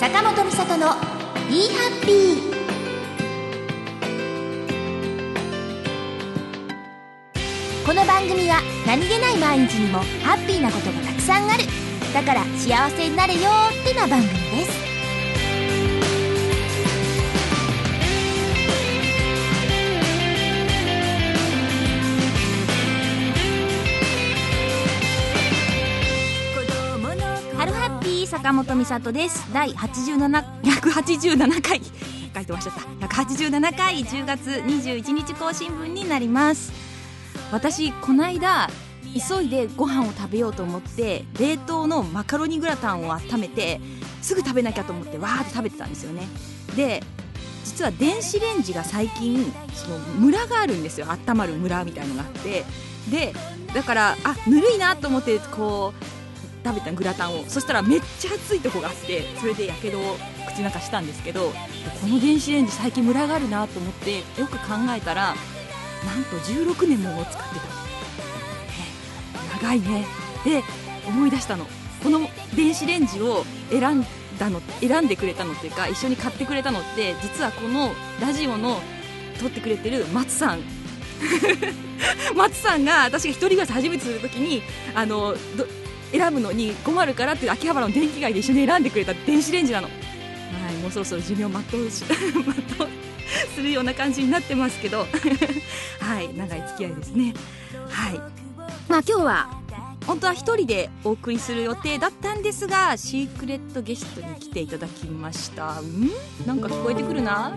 坂本美里の Be Happy。 この番組は何気ない毎日にもハッピーなことがたくさんある、だから幸せになれよってな番組です。ハロハッピー坂本美里です。第187回書いてました187回10月21日更新分になります。私この間急いでご飯を食べようと思って冷凍のマカロニグラタンを温めてすぐ食べなきゃと思ってわーって食べてたんですよね。で実は電子レンジが最近そのムラがあるんですよ。温まるムラみたいのがあって、でだからぬるいなと思ってこう食べたグラタンを、そしたらめっちゃ熱いとこがあって、それでやけどを口の中したんですけど、この電子レンジ最近ムラがあるなと思ってよく考えたらなんと16年も使ってた、長いね。で思い出したの、この電子レンジを選んでくれたのっていうか一緒に買ってくれたのって実はこのラジオの撮ってくれてる松さん松さんが私が一人暮らし初めてするときに選ぶのに困るからって秋葉原の電気街で一緒に選んでくれた電子レンジなの。はい、もうそろそろ寿命全うするような感じになってますけどはい長い付き合いですね。はい、今日は本当は一人でお送りする予定だったんですがシークレットゲストに来ていただきました。なんか聞こえてくるな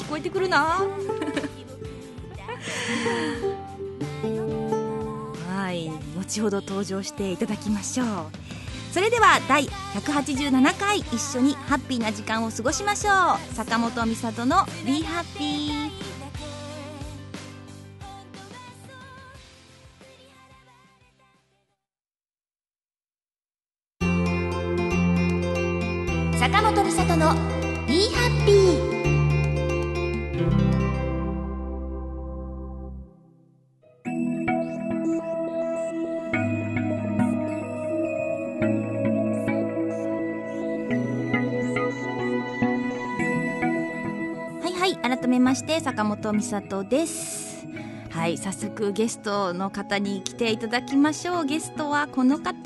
はい、後ほど登場していただきましょう。それでは第187回一緒にハッピーな時間を過ごしましょう。坂本美里の Be Happy。 坂本美里の Be Happy。改めまして坂本美里です。はい、早速ゲストの方に来ていただきましょう。ゲストはこの方。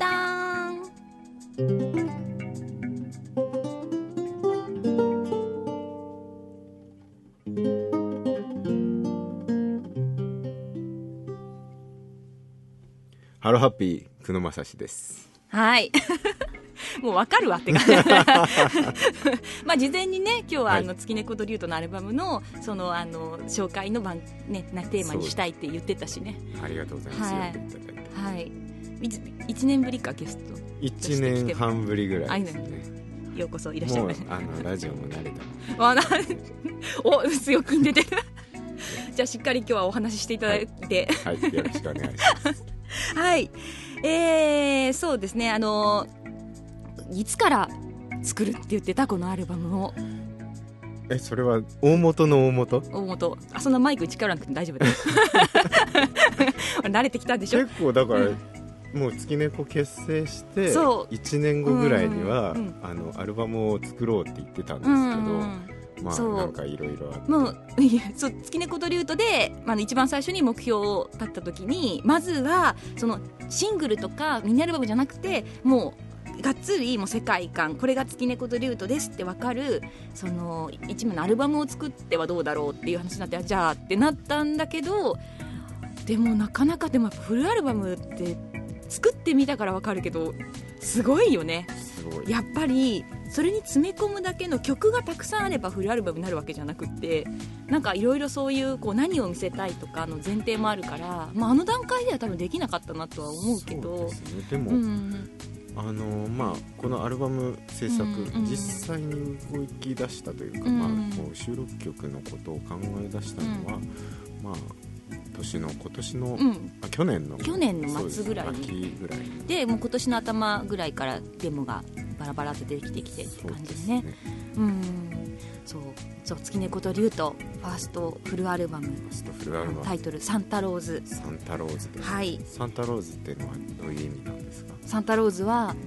ハローハッピー久野正史です。はいもう分かるわって感じまあ事前にね今日は月猫とリュートのアルバムのその紹介のテーマにしたいって言ってたしね。 ありがとうございます。 はい、 読んでいただいて、 はい、1年ぶりかゲスト 1年半ぶりぐらいですね。 ようこそいらっしゃいませ。 もうラジオも慣れたお強気に出てるじゃあしっかり今日はお話ししていただいて、 はい、よろしくお願いしますはい、そうですね、いつから作るって言ってたこのアルバムを。 それは大元の大元そんなマイク力なくて大丈夫です慣れてきたでしょ。 結構だから、もう月猫結成して1年後ぐらいには、アルバムを作ろうって言ってたんですけど、なんかいろいろあって、 もう月猫とリュートで、一番最初に目標を立った時にまずはそのシングルとかミニアルバムじゃなくてもうがっつりもう世界観、これが月猫とリュートですって分かるその一枚のアルバムを作ってはどうだろうっていう話になって、じゃあってなったんだけど、でもなかなかフルアルバムって作ってみたから分かるけどすごいよね。やっぱりそれに詰め込むだけの曲がたくさんあればフルアルバムになるわけじゃなくって、なんかいろいろそういう何を見せたいとかの前提もあるから、あの段階では多分できなかったなとは思うけど。 そうですね。でも、このアルバム制作、実際に動き出したというか、こう収録曲のことを考え出したのは、今年の、去年の末ぐらいに秋ぐらいで、もう今年の頭ぐらいからデモがバラバラと出てきてって感じですね。そう月猫とリュートファーストフルアルバム、タイトルサンタローズ。 サンタローズです。 はい。 サンタローズっていうのはどういう意味なんですか？ サンタローズは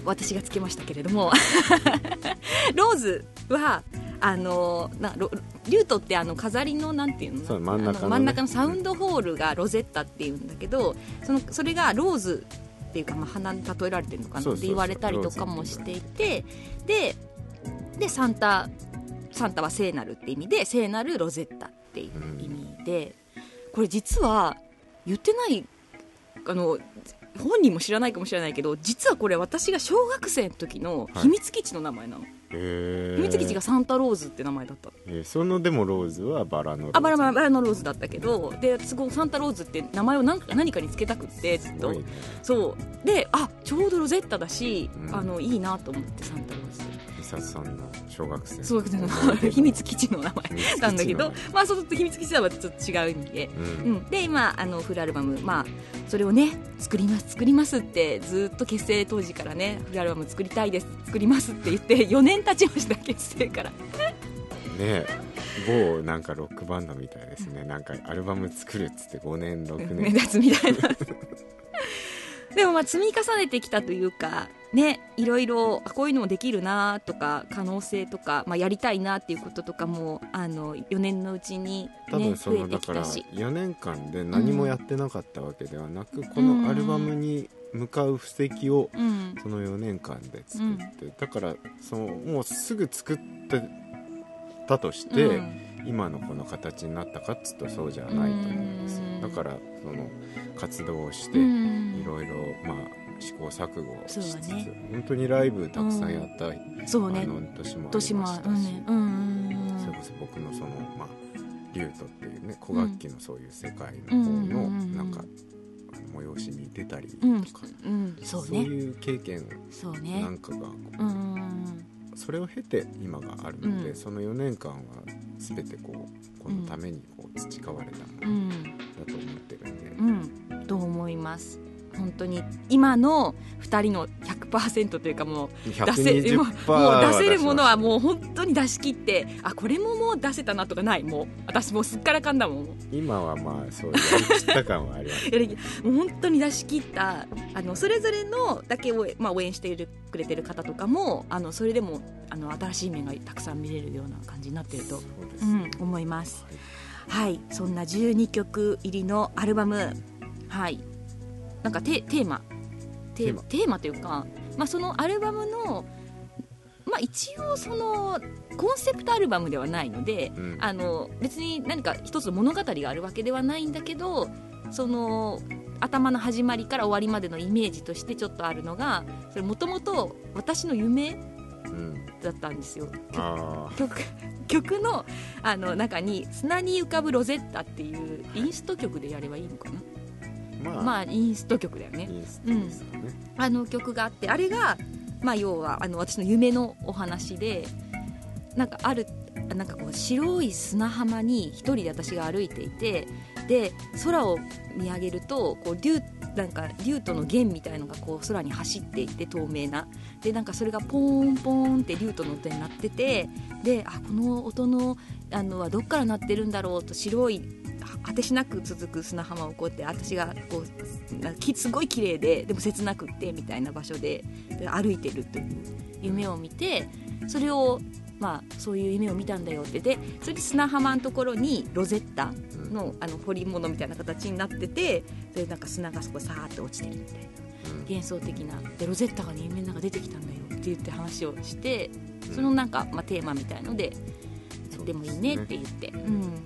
私がつけましたけれどもローズはリュートって飾りのなんていうの、 真ん中の、ね、 真ん中のサウンドホールがロゼッタっていうんだけど、それがローズっていうか、花に例えられてるのかなって言われたりとかもしていて、でサンタは聖なるって意味で聖なるロゼッタっていう意味で、これ実は言ってない本人も知らないかもしれないけど、実はこれ私が小学生の時の秘密基地の名前なの、秘密基地がサンタローズって名前だった。 でもローズはバラのローズ、 バラのローズだったけど、ですごいサンタローズって名前を何かにつけたくってずっと、そうでちょうどロゼッタだし、いいなと思ってサンタローズ。 美里さんの小学生の秘密基地の名前なんだけど、その秘密基地とはちょっと違う意味で、で今フルアルバム、それをね作りますってずっと結成当時からね、フルアルバム作りたいです作りますって言って4年経ちました、結成からね。某なんかロックバンドみたいですね。なんかアルバム作るっつって5年6年目立つみたいなでも積み重ねてきたというかね、いろいろこういうのもできるなとか可能性とか、やりたいなっていうこととかも4年のうちに、 多分増えてきたし、 だから4年間で何もやってなかったわけではなく、このアルバムに向かう布石をその4年間で作って、だからもうすぐ作ってたとして、今のこの形になったかっつうとそうじゃないと思うんですよ。だから活動をしていろいろ試行錯誤しつつ、本当にライブたくさんやった、年もありましたし、それこそ僕のリュートっていうね、古楽器のそういう世界の方のなんか催しに出たりとか、そういう経験なんかがそれを経て今があるので、その4年間は全てこのために培われたものだと思ってるんで、 と思います。本当に今の2人の 100% というか、もう出せるものはもう本当に出し切って、これももう出せたなとかない、もう私もうすっからかんだもん。 今はそうやりきった感はありますもう本当に出し切った、それぞれのだけを、応援してくれてる方とかもそれでも新しい面がたくさん見れるような感じになっていると、思います。はい、そんな12曲入りのアルバム、なんかテーマというか、そのアルバムの、一応コンセプトアルバムではないので、別に何か一つの物語があるわけではないんだけど、頭の始まりから終わりまでのイメージとしてちょっとあるのが、それもともと私の夢だったんですよ。曲の中に砂に浮かぶロゼッタっていうインスト曲でやればいいのかな、インスト曲だよね。曲があって、あれが、要は私の夢のお話で、なんか白い砂浜に一人で私が歩いていて、で空を見上げると竜との弦みたいのが空に走っていて、透明なで、なんかそれがポーンポーンって竜との音になってて、でこの音のはどっから鳴ってるんだろうと、白い果てしなく続く砂浜を私がすごい綺麗でも切なくってみたいな場所で歩いてるという夢を見て、それをそういう夢を見たんだよって、でそれで砂浜のところにロゼッタの彫り物みたいな形になってて、でなんか砂がそこさーって落ちてるみたいな幻想的なで、ロゼッタが夢の中出てきたんだよって言って話をして、そのなんか、テーマみたいのでやってもいいねって言って、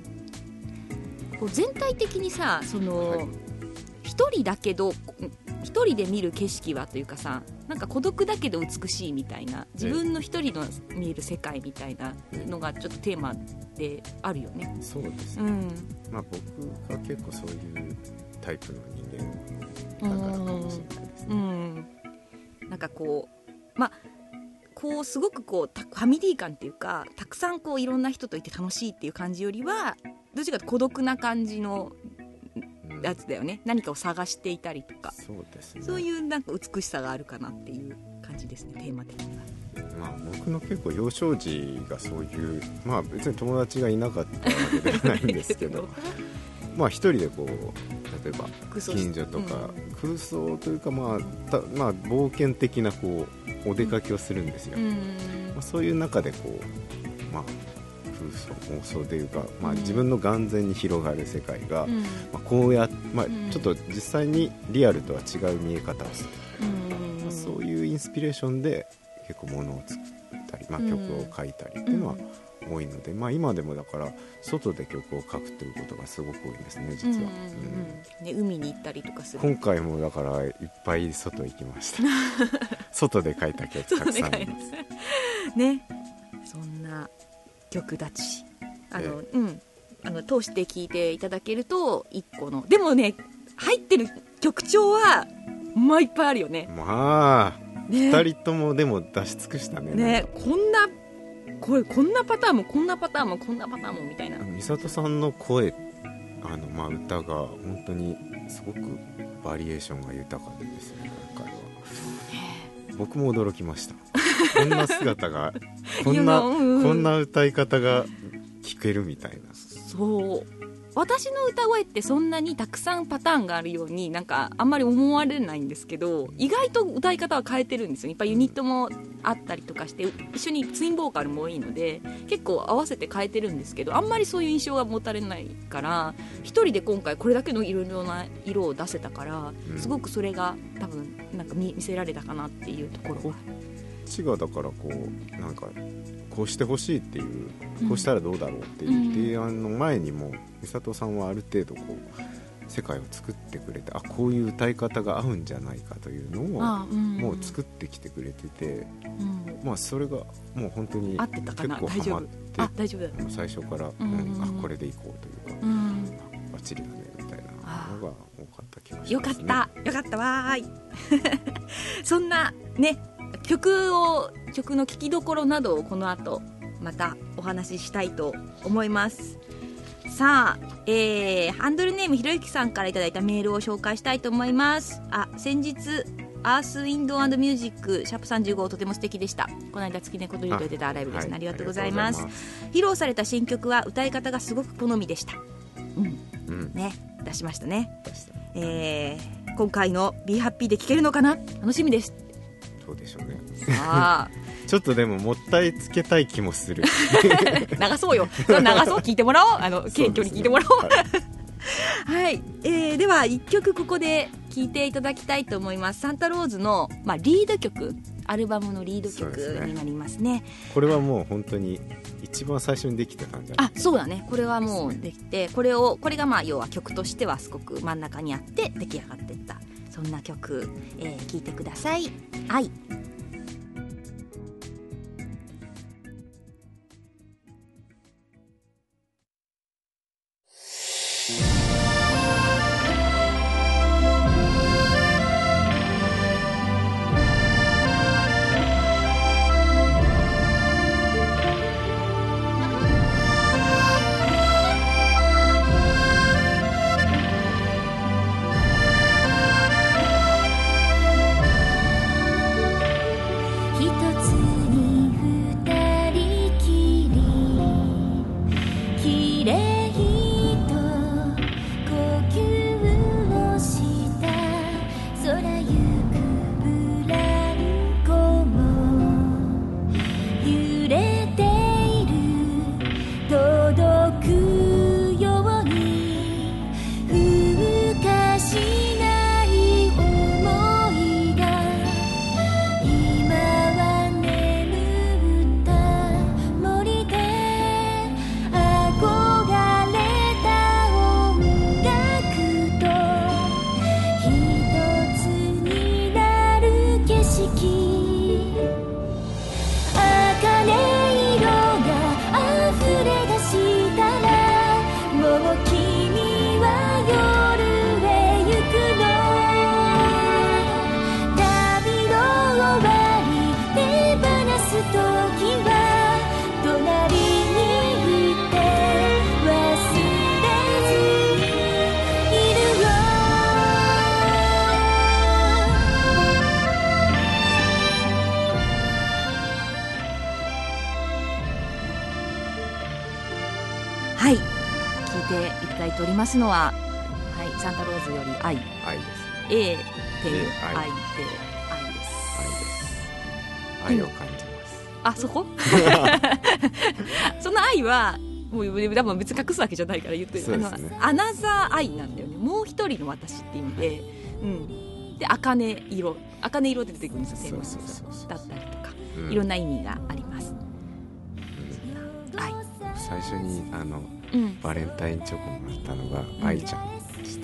全体的にさ、一人だけど一人で見る景色はというかさ、なんか孤独だけど美しいみたいな、自分の一人の見える世界みたいなのがちょっとテーマであるよね。 そうですね、僕は結構そういうタイプの人間だからかもしれないですね。 なんかすごくファミリー感っていうか、たくさんいろんな人といて楽しいっていう感じよりは、どっちかというと孤独な感じのやつだよね。何かを探していたりとか、 そうですね、 そういうなんか美しさがあるかなっていう感じですね、テーマ的には。 僕の結構幼少時がそういう、別に友達がいなかったわけではないんですけど一人でなん例えば近所とか、空想というか、冒険的なこうお出かけをするんですよ、そういう中でこう、空想妄想というか、自分の眼前に広がる世界が、こうや、ちょっと実際にリアルとは違う見え方をする、そういうインスピレーションで結構物を作ったり、曲を書いたりっていうのは多いので、今でもだから外で曲を書くということがすごく多いんですね、実は。 海に行ったりとかする。 今回もだからいっぱい外行きました外で書いた曲たくさんありますね。そんな曲たち通して聴いていただけると一個の、でもね入ってる曲調はいっぱいあるよね。2人ともでも出し尽くしたね。こんなパターンもこんなパターンもこんなパターンもみたいな。 美里さんの声歌が本当にすごくバリエーションが豊かでですね、今回は僕も驚きましたこんな姿がこんな歌い方が聞けるみたいな。そう、 私の歌声ってそんなにたくさんパターンがあるようになんかあんまり思われないんですけど、意外と歌い方は変えてるんですよ。いっぱいユニットもあったりとかして一緒にツインボーカルも多いので結構合わせて変えてるんですけど、あんまりそういう印象が持たれないから一人で今回これだけのいろいろな色を出せたからすごくそれが多分なんか見せられたかなっていうところが。 こっちがだからこうなんかこうしてほしいっていう、こうしたらどうだろうっていう提案の前にも美里さんはある程度こう世界を作ってくれて、こういう歌い方が合うんじゃないかというのをもう作ってきてくれてて、それがもう本当に結構ハマって最初からこれでいこうというかバッチリだねみたいなのが多かった気がしますね。 よかったわーいそんなね曲の聴きどころなどをこの後またお話ししたいと思います。さあ、ハンドルネームひろゆきさんからいただいたメールを紹介したいと思います。先日アースウィンド&ミュージックシャープ35とても素敵でした。この間月猫というと出たライブですね、ありがとうございます。披露された新曲は歌い方がすごく好みでした。ね、出しましたね。今回の Be Happy で聴けるのかな、楽しみです。 どうでしょうねちょっとでももったいつけたい気もする流そうよ、聞いてもらおう、謙虚に聞いてもらおうはい、では1曲ここで聴いていただきたいと思います。サンタローズの、リード曲、アルバムのリード曲になりますね。 これはもう本当に一番最初にできてたんじゃないですか。 そうだね、これはもうできて、これが要は曲としてはすごく真ん中にあって出来上がっていった、そんな曲、聴いてください。愛。はい、聞いていただいておりますのははい、サンタローズより愛。 愛ですね。 A 点愛で愛です。 愛を感じます。 あ、そこその愛はもう多分別に隠すわけじゃないから言ってる。 そうですね。 アナザー愛なんだよね。もう一人の私って意味で、で茜色で出てくるんですよ。だったりとか、いろんな意味があります。愛。 最初にバレンタインチョコもらったのが愛ちゃんでした。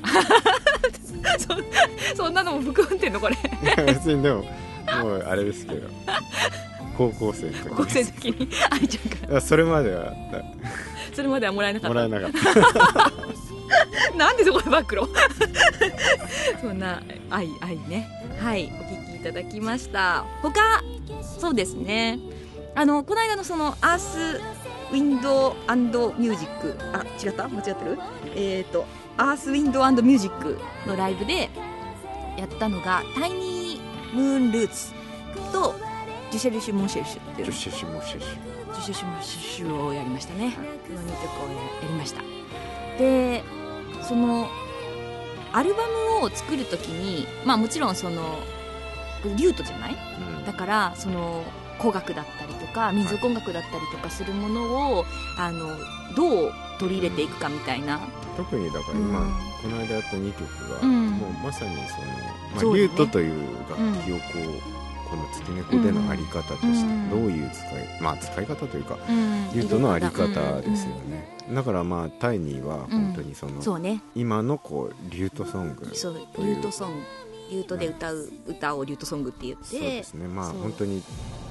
そんなのも含んでんのこれ。 別にでももうあれですけど、高校生の時に愛ちゃんから。 それまではもらえなかった。 た。 なんでそこで暴露。そんな愛ね。はい、お聞きいただきました。他そうですね。この間のそのアースウィンド&ミュージック、違った間違ってる、アースウィンド&ミュージックのライブでやったのがタイニームーンルーツとジュシェルシュモンシェルシュっていうジュシェルシュモンシェルをやりましたね。この2曲をやりました。でそのアルバムを作るときに、もちろんそのリュートじゃない、だからその古楽だったりとか民族音楽だったりとかするものをどう取り入れていくかみたいな、 特にだから今、この間やった2曲が、もうまさにその、リュートという楽器をこの月猫でのあり方として、どういう使い方というか、リュートのあり方ですよね。だからタイニーは本当にその、今のリュートソング、 リュートソング、リュートで歌う歌をリュートソングって言って、 そうですね。本当に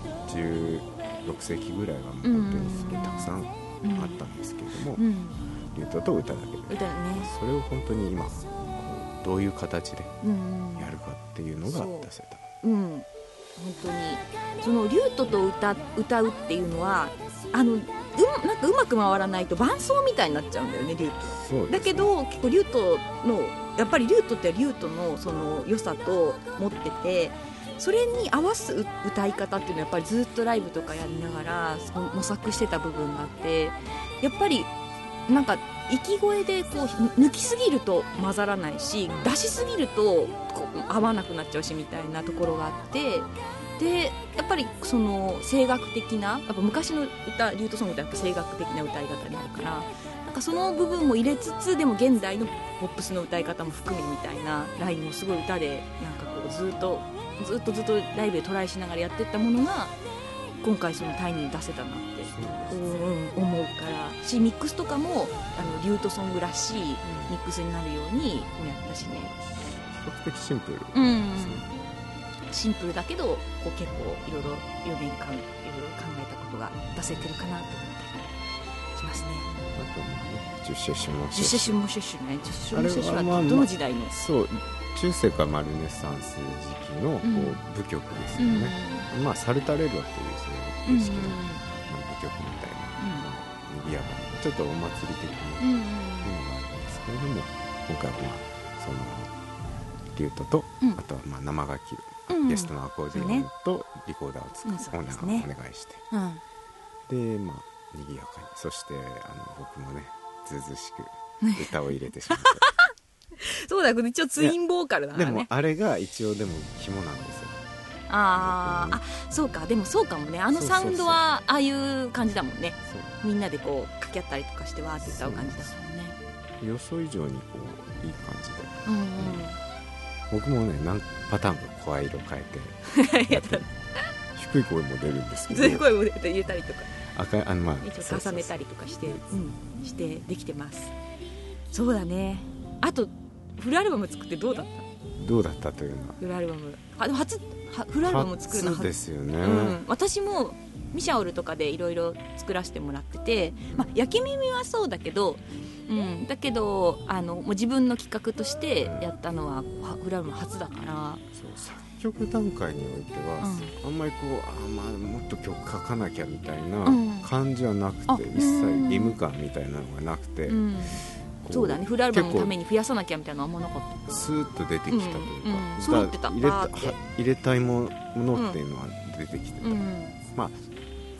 16世紀ぐらいはもう本当にすごいたくさんあったんですけれども、リュートと歌だけで、それを本当に今どういう形でやるかっていうのが出せた。本当にそのリュートと歌うっていうのはなんかうまく回らないと伴奏みたいになっちゃうんだよね、リュート。 そうですね。 だけど結構リュートのやっぱりリュートってリュートのその良さと持ってて、それに合わす歌い方っていうのはやっぱりずっとライブとかやりながら模索してた部分があって、やっぱりなんか息声で抜きすぎると混ざらないし、出しすぎると合わなくなっちゃうしみたいなところがあって、でやっぱりその声楽的な、やっぱ昔の歌リュートソングってやっぱ声楽的な歌い方になるから、なんかその部分も入れつつ、でも現代のポップスの歌い方も含めみたいなラインもすごい歌でなんかずっとライブでトライしながらやっていったものが今回そのタイニーに出せたなって思うからし、ミックスとかもリュートソングらしいミックスになるようにやったしね。 比較的シンプル、 シンプルだけど結構いろいろ4年間いろいろ考えたことが出せてるかなと思ったりしますね。 あとジュシェシュモシェシュ、 ジュシェシュモシェシュね。ジュシェシュモシェシュはどの時代の？ そう中世からルネサンス時期の舞曲ですよね。サルタレロっていうそういう形式の舞曲みたいな、賑やかなちょっとお祭り的なものがあるんですけれども、今回はそのリュートと、あとは生楽器、ゲストのアコーディオンとリコーダーをお願いして、で賑やかに、そして僕もねずうずうしく歌を入れてしまってそうだよ、一応ツインボーカルだからね。 でもあれが一応でも肝なんですよ。 そうか。でもそうかもね。サウンドはああいう感じだもんね。みんなで掛け合ったりとかしてわーって歌う感じだもんね。 予想以上にいい感じで、僕もね何パターンも声色変えてやって低い声も出るんですけど、 低い声も入れたりとか一応重ねたりとかしてしてできてます。そうだね。あとフルアルバム作ってどうだったというのは、 フルアルバムでも初フルアルバムを作るの初ですよね。 私もミシャオルとかでいろいろ作らせてもらってて、焼き耳はそうだけど、だけどもう自分の企画としてやったのはフルアルバム初だから。 そう作曲段階においては、あんまりもっと曲書かなきゃみたいな感じはなくて、一切義務感みたいなのがなくて、 そうだね、フルアルバムのために増やさなきゃみたいなのはあんまなかった。 スーッと出てきたというか、 揃ってた。 入れたいものっていうのは出てきてた。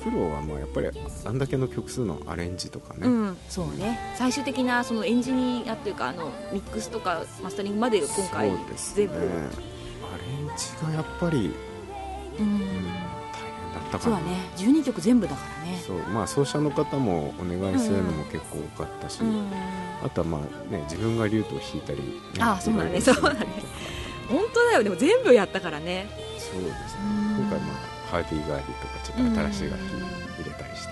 苦労はもうやっぱりあんだけの曲数のアレンジとかね、 そうね、最終的なそのエンジニアというかミックスとかマスタリングまで今回全部、 アレンジがやっぱり、大変だったかな。 そうだね、12曲全部だからね。 そう、まあ、奏者の方もお願いするのも結構多かったし、あとはまあ、ね、自分がリュートを弾いたり、 そうだね、そうだね、本当だよ。でも全部やったからね。 そうですね、今回、ハーディーガーディとかちょっと新しい楽器入れたりして、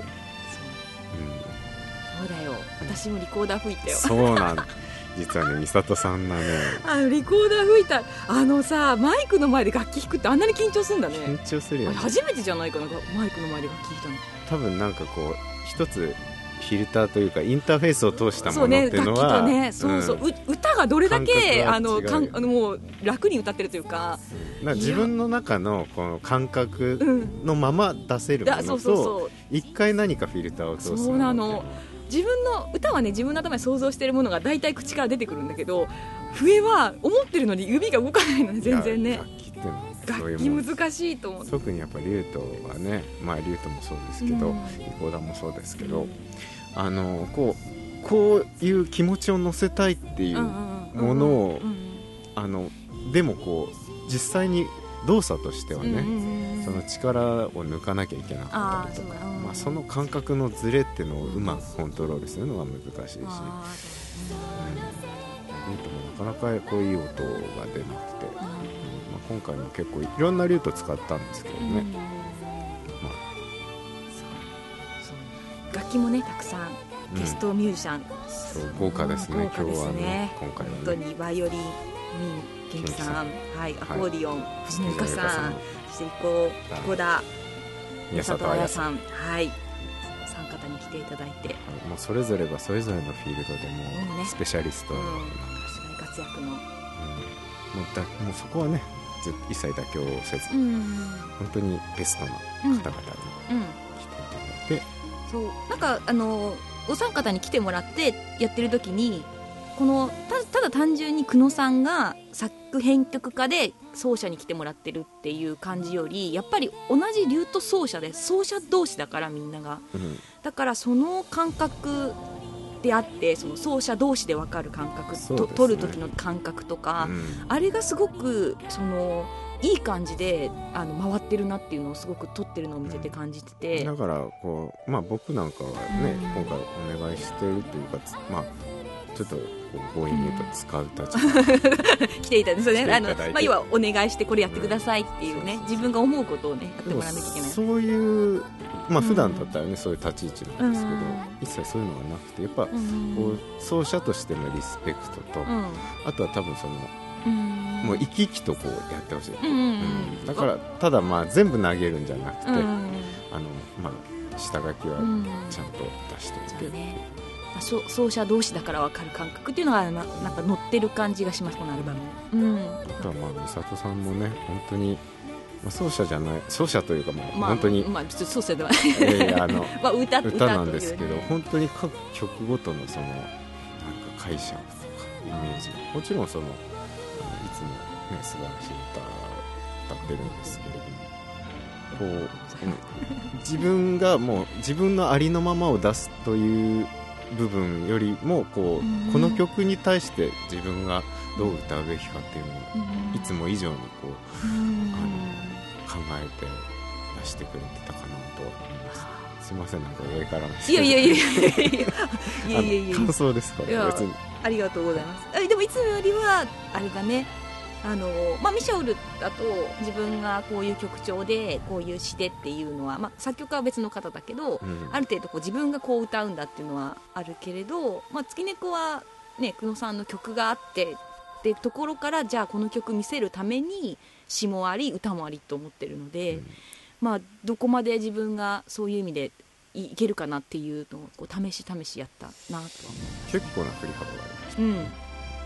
そうだよ、私もリコーダー吹いたよ。 そうなんだ実はね、美里さんがね、 リコーダー吹いたさ、マイクの前で楽器弾くってあんなに緊張するんだね。 緊張するよね。 初めてじゃないかな、マイクの前で楽器弾いたの。 多分なんかこう一つフィルターというかインターフェースを通したものっていうのは、 楽器とね、歌がどれだけもう楽に歌ってるというか、 自分の中のこの感覚のまま出せるものと、一回何かフィルターを通すもの。 そうなの。自分の歌はね、自分の頭に想像しているものが大体口から出てくるんだけど、笛は思ってるのに指が動かないのね、全然ね。楽器難しいと思って。 特にやっぱリュートはね、リュートもそうですけど、リコーダーもそうですけど、こういう気持ちを乗せたいっていうものを、でもこう実際に動作としてはね、その力を抜かなきゃいけなかったりとか、その感覚のズレっていうのをうまくコントロールするのが難しいし、リュートもなかなかこういう音が出なくて、今回も結構いろんなリュート使ったんですけどね、 楽器もね、たくさんゲストミュージシャン、 豪華ですね。今日はね、今回はね、 本当にバイオリン元気さん、アコーディオン藤野由香さん、そしてリコーダー宮里彩さん、3方に来ていただいて、 もうそれぞれがそれぞれのフィールドでもスペシャリストなんです大活躍の、 もうそこはね、一切妥協せず、本当にベストな方々に来ていただいて、 そうなんかお三方に来てもらってやってる時に、このただ単純に久野さんが作編曲家で奏者に来てもらってるっていう感じより、やっぱり同じリュート奏者で奏者同士だから、みんなが、だからその感覚であって、その奏者同士で分かる感覚、取る時の感覚とか、あれがすごくいい感じで回ってるなっていうのをすごく撮ってるのを見てて感じてて、 だからこう、僕なんかはね、今回お願いしてるというか、ちょっと強引に言うと使う立場来ていたんですよね。要はお願いしてこれやってくださいっていうね、自分が思うことをねやってもらわなきゃいけない。 そういう普段だったらね、そういう立ち位置なんですけど、一切そういうのがなくて、やっぱこう奏者としてのリスペクトと、あとは多分もう生き生きとこうやってほしい、だからただ全部投げるんじゃなくて、下書きはちゃんと出しておいて、 奏者同士だから分かる感覚っていうのがなんか乗ってる感じがします、このアルバム。 あとは美里さんもね、本当に奏者じゃない、奏者というか本当に奏者ではない歌なんですけど、本当に各曲ごとのなんか解釈とかイメージ、もちろんいつもね素晴らしい歌歌ってるんですけれども、自分がもう自分のありのままを出すという部分よりもこの曲に対して自分がどう歌うべきかっていうのをいつも以上に考えて出してくれてたかなと思います。すいません、なんか上からの感想ですか？別にありがとうございます。でもいつもよりはあれだね、ミシェルだと自分がこういう曲調でこういう詩でっていうのは、作曲家は別の方だけど、ある程度自分がこう歌うんだっていうのはあるけれど、月猫はね、久野さんの曲があってっていうところから、じゃあこの曲見せるために詩もあり歌もありと思ってるので、どこまで自分がそういう意味でいけるかなっていうのを試しやったなとは思う。 結構な振り幅がありました、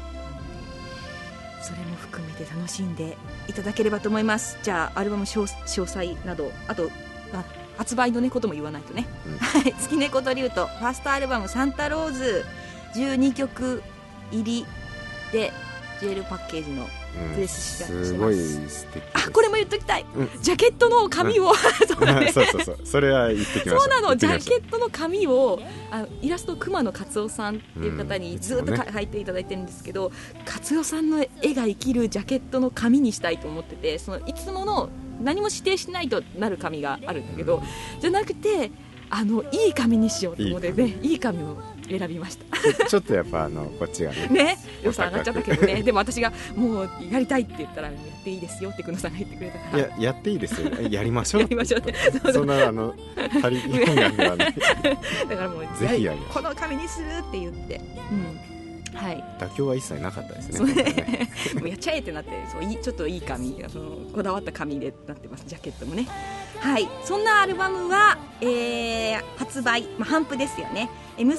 それも含めて楽しんでいただければと思います。じゃあアルバム詳細など、あと発売のことも言わないとね、月猫とリュートファーストアルバムサンタローズ12曲入りでジュエルパッケージのプレスしてます。 すごい素敵です。 これも言っときたい、ジャケットの紙を、 そうだねそうそれは言ってきました。 そうなの、ジャケットの紙をイラスト熊野勝夫さんっていう方にずっと描いていただいてるんですけど、勝夫さんの絵が生きるジャケットの紙にしたいと思ってて、そのいつもの何も指定しないとなる紙があるんだけど、じゃなくていい紙にしようと思ってね、いい紙を選びましたちょっとやっぱこっちがね予算上がっちゃったけどねでも私がもうやりたいって言ったらやっていいですよって久野さんが言ってくれたから、 やっていいですよやりましょうやりましょうってそんな足り4眼ではないだからもうぜひやりましょう、 この紙にするって言って、はい、 妥協は一切なかったですねもうやっちゃえってなって、ちょっといい紙、こだわった紙でなってます、ジャケットもね。はい、そんなアルバムは、発売、頒布ですよね、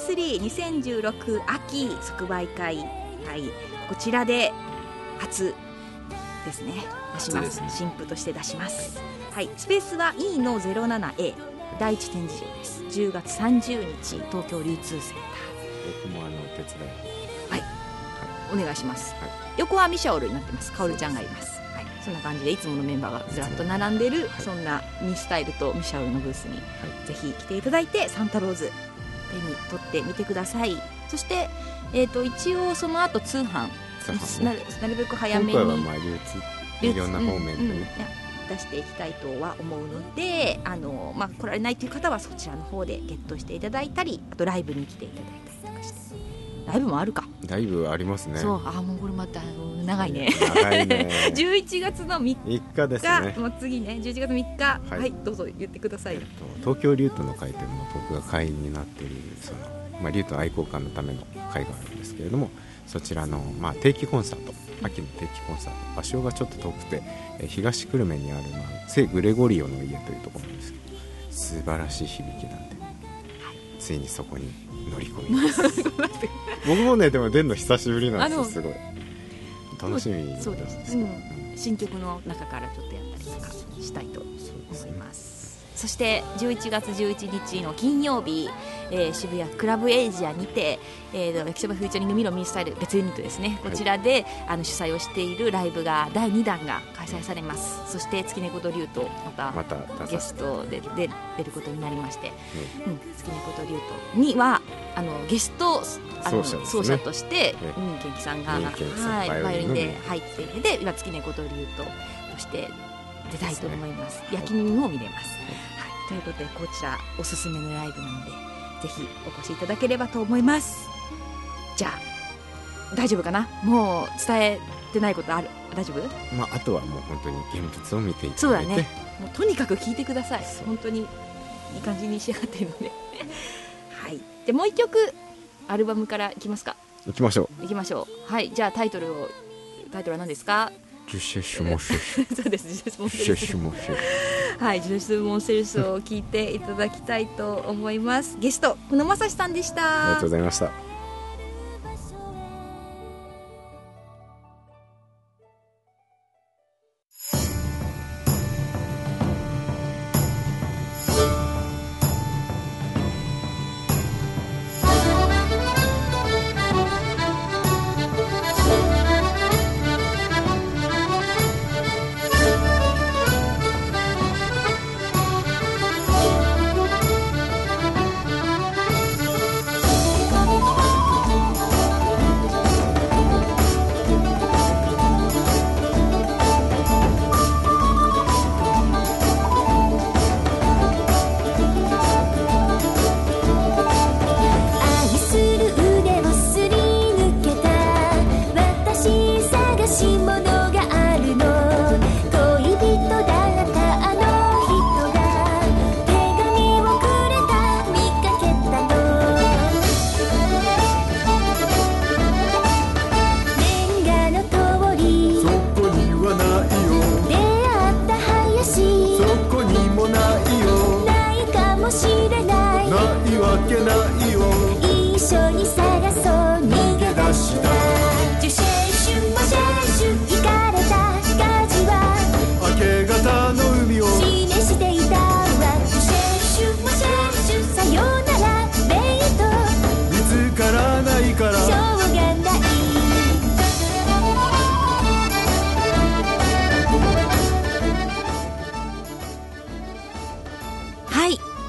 M32016 秋即売会、はい、こちらで初ですね、出します、新譜として出します、はい、スペースは E の 07A 第一展示場です。10月30日東京流通センター、 僕も手伝い、 はい、お願いします、はい、横はミシャオルになってます。カオルちゃんがいます、はい、そんな感じでいつものメンバーがずらっと並んでる、そんなミスタイルとミシャオルのブースに、ぜひ来ていただいてサンタローズ手に取ってみてください。そして、一応その後通販、なるべく早めに今回は流通いろんな方面でね、 出していきたいとは思うので、来られないという方はそちらの方でゲットしていただいたり、あとライブに来ていただいたりとかして、ライブもあるか、 ライブありますね。 そう、もうこれまた長いね長いね 11月の3 日ですね、 もう次ね、11月3日、はい、どうぞ言ってください。 東京リュートの会というのは僕が会員になっているリュート愛好家のための会があるんですけれども、そちらの、定期コンサート、秋の定期コンサート、場所がちょっと遠くて、東久留米にある、聖グレゴリオの家というところなんですけど、素晴らしい響きなんで、ついにそこに乗り込みます僕もね、でも出るの久しぶりなんですよ。すごい楽しみに。 そうです、新曲の中からちょっとやったりとかしたいと思います。そして11月11日の金曜日、渋谷クラブエイジアにて、焼きそばフューチャリングミロミースタイル別ユニットですね、こちらで主催をしているライブが第2弾が開催されます。そして月猫と竜とまたゲストで出ることになりまして、月猫と竜とにはゲスト奏者として任健貴さんがバイオリンで入っているので、今月猫と竜として出たいと思います。焼き耳も見れます、ということでこちらおすすめのライブなので、ぜひお越しいただければと思います。じゃあ大丈夫かな、もう伝えてないことある？大丈夫？ あとはもう本当に現物を見ていただいて、 そうだね、もうとにかく聞いてください。本当にいい感じに仕上がっているのではい、じゃあもう一曲アルバムからいきますか。 いきましょう。はい、じゃあタイトルは何ですか？ ジュシェシュモシェそうです、ジュシェシュモシェはい、ジュシェシュモシェを聞いていただきたいと思います。ゲスト久野正史さんでした。 ありがとうございました。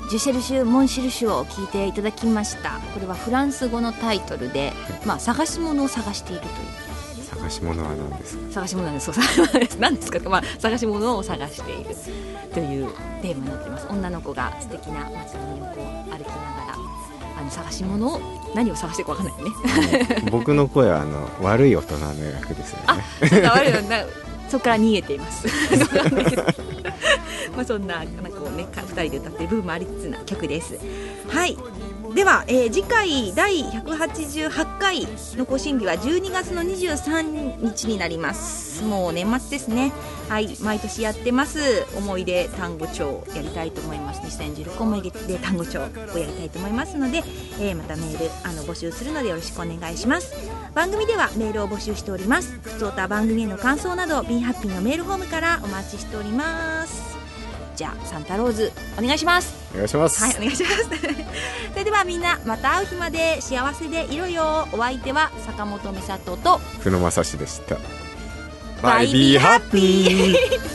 ジュシェルシュ・モンシルシュを聞いていただきました。これはフランス語のタイトルで、探し物を探しているという。 探し物は何ですか？ 探し物なんです。そう何ですか、探し物を探しているというテーマになっています。女の子が素敵な街並みをこう歩きながら探し物を何を探していくか分かんないね僕の声は悪い大人の役ですよね。 そうだ、悪い大人そこから逃げていますそんなこうね、2人で歌ってる部分もありつつな曲です。はい、では、次回第188回の更新日は12月の23日になります。もう年末ですね。はい、毎年やってます思い出単語帳やりたいと思います。2016思い出単語帳をやりたいと思いますので、またメール募集するのでよろしくお願いします。番組ではメールを募集しております。ふつおた番組への感想など Be Happy のメールフォームからお待ちしております。じゃあサンタローズお願いします。 お願いします。 はい、お願いしますそれではみんなまた会う日まで幸せでいろよ。お相手は坂本美里と久野正史でした。 バイビーハッピー